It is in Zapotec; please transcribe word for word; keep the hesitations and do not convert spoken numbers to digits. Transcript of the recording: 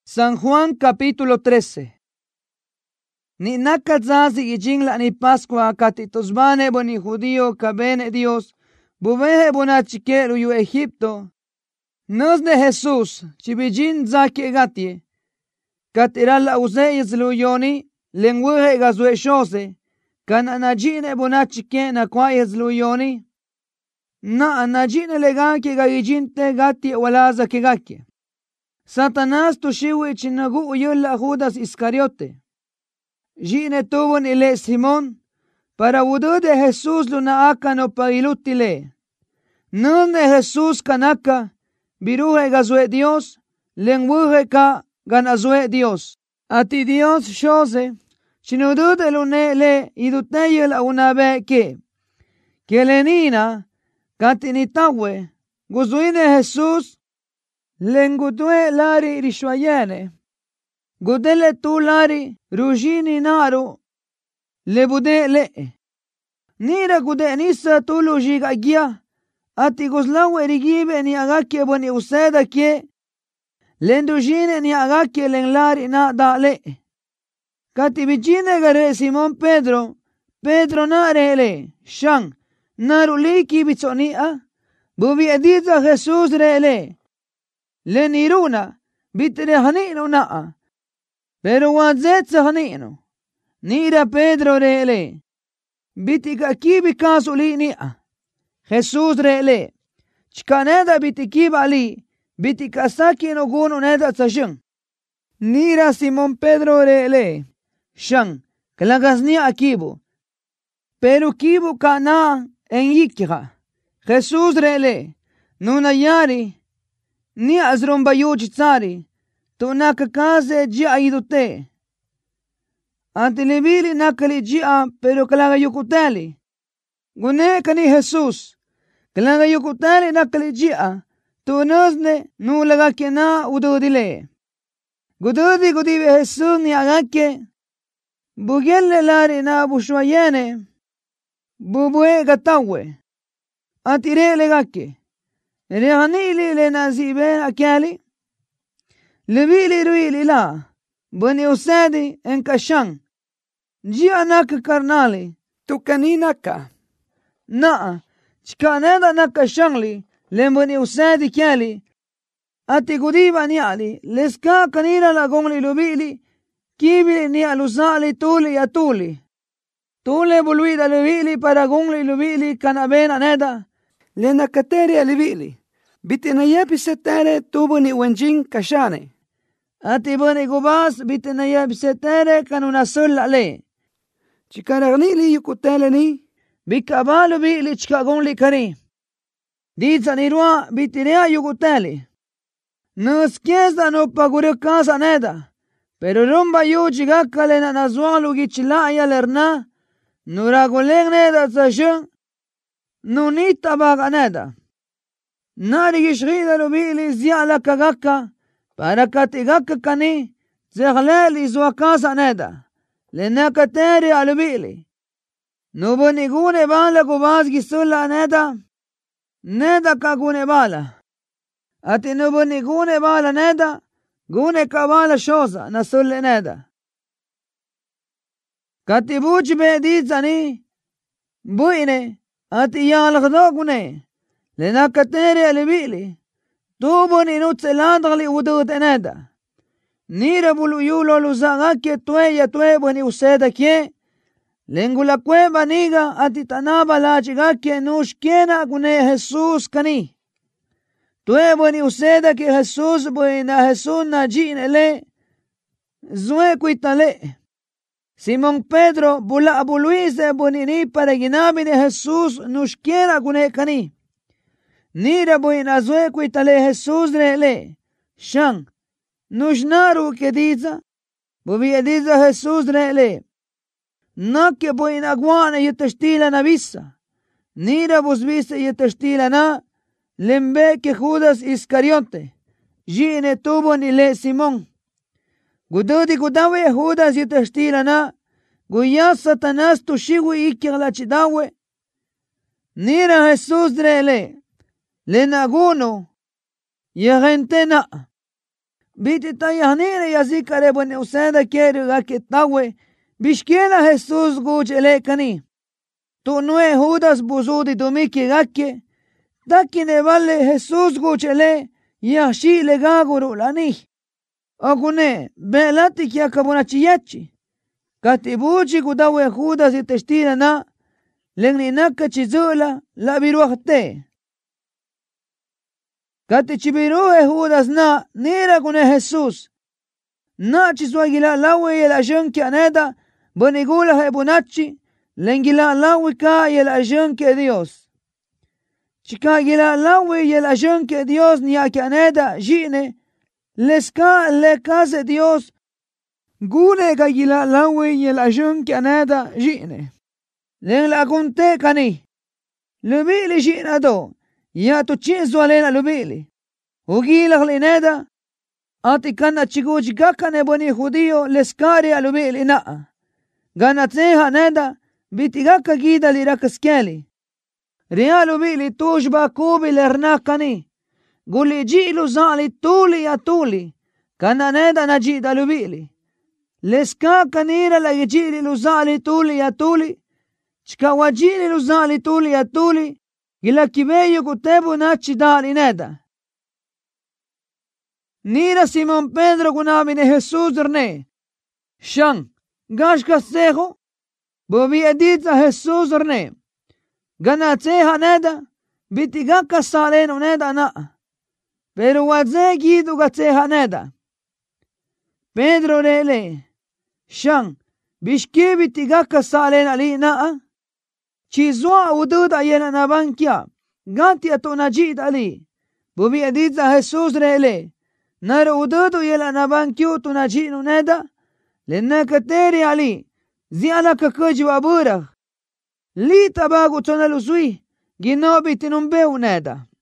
San Juan capítulo trece. Ni nakatzazi ijingla ni Pascua katitosbane boni judío kabene Dios, bubeje bonachikeru yu Egipto. Nos de Jesús, chibijin zaki egatie, katirala uzeyes luyoni, lengweje gazue shose, kan anajine bonachike na kwayes luyoni, na anajine legaki gajinte gati walaza kegaki. Satanás tushiwi chinagu uyulla Judas Iscariote. Jine tuvo ile Simón, para wudu de Jesús luna aka no pailutile. Nun de Jesús kanaka, biruje gazue Dios, lenguuje ka ganazue Dios. Ati Dios shose, chinudu de lune le iduteyel a una be que, que lenina, katinitawe, guzuine Jesús, lengudue lari rishwayene, gudele tu lari rujini naru, lebude le. Nira gude nisa tu lujiga gia, ati guzlawe rigibe ni agake boni useda kie, lendujine ni agake len lari na da le. Kati bijine gare Simon Pedro, Pedro na rele, shang, naru liki bitsonia, bubi edita Jesús rele. Leniruna bitere hanino naa, pero wazetse hanino. Nira Pedro rele, bitika kibi kasu li nia. Jesús rele, chkaneda bitikiba li, bitika saki no gunu neda tsashung. Nira Simon Pedro rele, shang, klagas nia akibu, pero kibu kana en yikira. Jesús rele, nuna yari, ni azromba yuji tsari, tu nakakaze jia idute. Antilibili nakali jia, pero kalaga yukutali. Gune kani Jesús, kalaga yukutali nakali jia, tu nozne nulaga kena ududile. Gududi gudive Jesús ni agake, bugelle lari na bushwayene, bubue gatawe, atire legake. Rehanili le nazibe akali, levili ruili la, bani usadi enkashang, jia naka karnali, tukani naka. Naa, chkaneda naka shangli, lembani usadi kyali, ati gudiba niali, leska kanira la gongli lubili, kibili ni alusali tuli ya tuli. Tule buluida lubili para gongli lubili kanabena neda, lena kateria livili, bitinaya bisetere tubuni wenjin kashane. Ati buni gubas bitinaya bisetere kanuna sulla le. Chikaragni li yukutele ni, bikabalu bi li chikagon li kari. Diza nirwa bitirea yukutele. Nus kiesa no pagure casa neda, pero rumba yu chigakale na nazwalu gichila ya lerna, nuraguleg neda tsashun, nunita baga neda. Nari gishgida lubili ziala kagaka, para katigaka kani, zeghleli zwakasa neda, lenaka teri alubili. Nubuni gune bala gubaz gisula neda, neda ka gune bala. Ati nubuni gune bala neda, gune kabala shoza nasulle neda. Katibuch be dizani, buine, ati yalgdo gune, lena katere alibili, tubuni nutselandali udut eneda. Nira bulu yulo luzagake tueya tuebuni useda kie, lengula cueva niga ati tanaba la chigake nushkena gune Jesús kani. Tuebuni useda ki Jesús buena Jesús na jinele, zue kuitale. Simón Pedro bula abuluize bunini para ginabi de Jesús nushkera gune kani. Nira buena zue kuitale Jesús rele, shang, nushnaru ke diza, bubi diza Jesús rele, na ke buena guana yetestila na visa, nira busvise yetestila na, lembe ke Judas Iscariote, jine tubo ni le Simón. Gududi gudawe Judas yetestila na, guya Satanás tushiwi ikigla chidawe, nira Jesús rele, lenaguno, yagente na, biti tayahnire yazikare bone usenda kere gaketawe bishkela Jesús guchele kani tu nue Judas buzudi dumiki gakke takine vale Jesús guchele yashi le gaguru lani agune belati kia kabuna chiyachi katibuchi kudawe Judas itestina na lengni naka chizula la biruakte kati chibiruhe Judas na nira kune Jesús na chiswagila lawe yel ajonki aneda bonigula hebunachi lengila lawe ka yel ajonki Dios chikagila lawe yel ajonki Dios ni aneda jine leska le case Dios gule gagila lawe yel ajonki aneda jine len la kunte kani lubili jina do ya tu chinzo alena lubili ugila glineda ati kana chiguji gakane boni judío leskari alubili na ganatneha neda bitigaka gida lirakaskeli rialubili tujba kubi lernakani guli jilu zali tuli ya tuli kana neda najida lubili leska kanira la yijili luzali tuli ya tuli chika wajili luzali tuli ya tuli gila kibeyo kutebu nachi dali neda nira Simon Pedro kunamine Jesús rne shang gashka seho bobi edita Jesús rne gana teha neda bitigaka saleno neda na pero waze gidu gateha neda Pedro rele shang bishki bitigaka salena li na chizwa ududa yena nabankia ganti atonajid ali bobi edita Jesús rele naro ududu yela nabankiu tunajinu neda lennaka teri ali ziala kakaji waburah li tabagu tonalusui ginobi tinumbeu neda